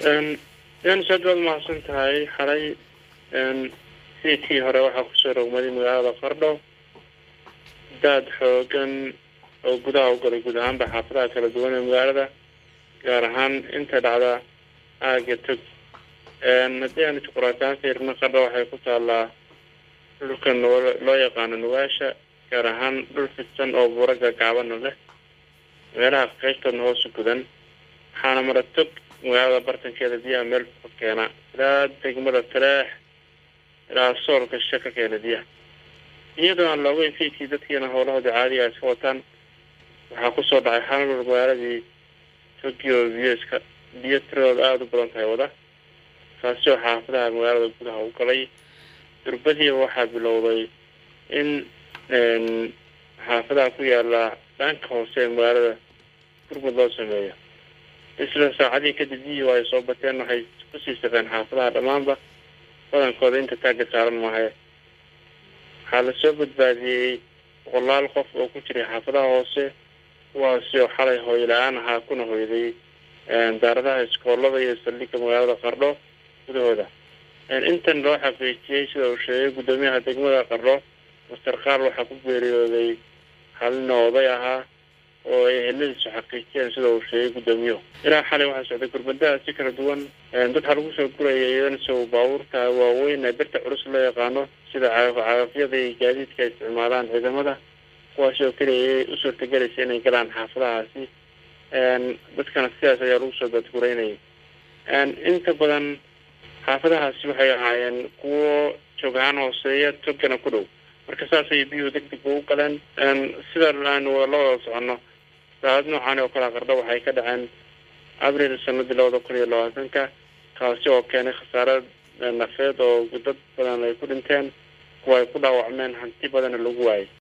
يعني شغل ما حصلت هاي حري سيتي هراء وحقصر ومدينة مغالطة قردو داد حوغن oo gudaha u galay guud ahaanba xaafadaha kala duwan ee magaalada gaar ahaan inta dhacda aaga tog haddii aan juquraataan fiirino qardho waxay ku taallaa dhulkan loo yaqaano nugaasha gaar ahaan dhul fidsan oo buuro gaagaaban leh meelaha qaybtana hoos u gudan waxaana mara tog magaalada bartankeeda biyaha meel fog keena ilaa degmada taleex ilaa soolka shishe ka keena biyaha iyadoo aan looga fiidkii dadkiina howlahooda caadiga iska wataan waxaa kusoo dhacay xalal magaaladii Tokyo biyo tiradooda aada u badan tahay wada taasi oo xaafadaha magaalada gudaha u galay durbadii waxaa bilowday in xaafadaha ku yaala dhanka hoose ee magaalada gurmud loo sameeyo isla saacadii kadib biyihii ay soo bateen waxay kusii safeen xaafadaha dhammaanba badankooda inta taaga saaran maahay waxaa lasoo badbaadiyey boqolaal qof oo ku jiray xaafadaha hoose kuwaasi oo xalay hooy la-aan ahaa kuna hoyday daaradaha iskoolada iyo saldhigga magaalada qardho gudahooda intan loo xaqiijiyey sida uu sheegay guddoomiyaha degmada qardho master qaal waxaa ku geeriyooday hal nin oo oday ahaa oo ay eheladiisu xaqiijiyeen sida uu sheegay guddoomiyuhu ilaa xalay waxaa socday gurmadaha si kala duwan dad waxaa lagu soo guraya iyadana isagu baabuurta waaweyn ee birta culus loo yaqaano sida cagafyada iyo gaadiidka ay isticmaalaan ciidamada kuwaasi oo keliya u suurtagelaysa inay galaan xaafadahaasi dadkana sidaas ayaa lagu soo dadgureynayay inta badan xaafadahaasi waxay ahaayeen kuwo joog ahaan hooseeya togana ku dhow marka saas ayay biyuhu deg deg ugu galeen sida aan la wada soconno saacad noocan oo kala qardho waxay ka dhaceen abriil sanadii 2020 kaasi oo keenay khasaare nafeed oo dad badan ay ku dhinteen kuwa ay ku dhaawacmeen hanti badan lagu waayay